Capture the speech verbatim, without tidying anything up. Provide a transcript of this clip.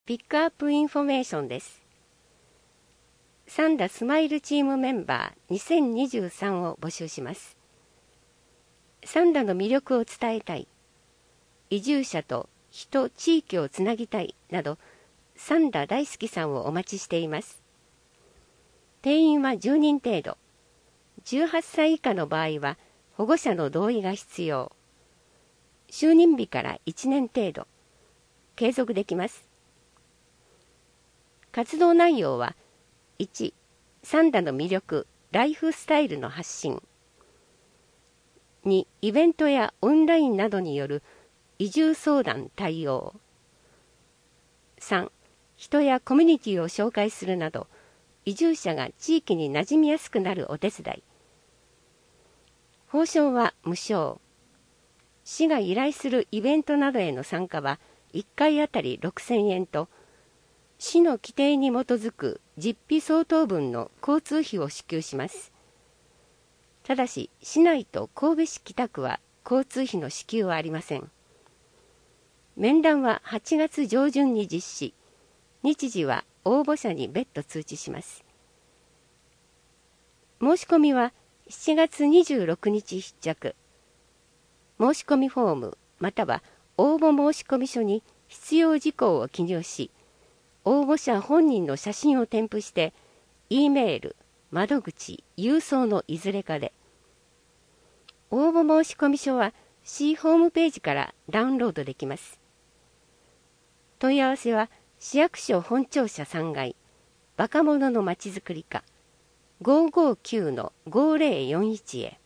ピックアップインフォメーションです。サンダスマイルチームメンバーにせんにじゅうさんを募集します。サンダの魅力を伝えたい、移住者と人、地域をつなぎたいなど、サンダ大好きさんをお待ちしています。定員はじゅうにん程度。じゅうはっさい以下の場合は保護者の同意が必要。就任日からいちねん程度。継続できます。活動内容は、いち、サンダの魅力、ライフスタイルの発信。に、イベントやオンラインなどによる移住相談対応。さん、人やコミュニティを紹介するなど、移住者が地域に馴染みやすくなるお手伝い。報奨は無償。市が依頼するイベントなどへの参加はいっかいあたりろくせんえんと、市の規定に基づく実費相当分の交通費を支給します。ただし、市内と神戸市北区は交通費の支給はありません。面談ははちがつ上旬に実施。日時は応募者に別途通知します。申し込みはしちがつにじゅうろくにち必着。申し込みフォームまたは応募申込書に必要事項を記入し、応募者本人の写真を添付して、Eメール、窓口、郵送のいずれかで。応募申込書は市ホームページからダウンロードできます。問い合わせは市役所本庁舎さんがい、若者のまちづくり課 ごーごーきゅうのごーぜろよんいち へ。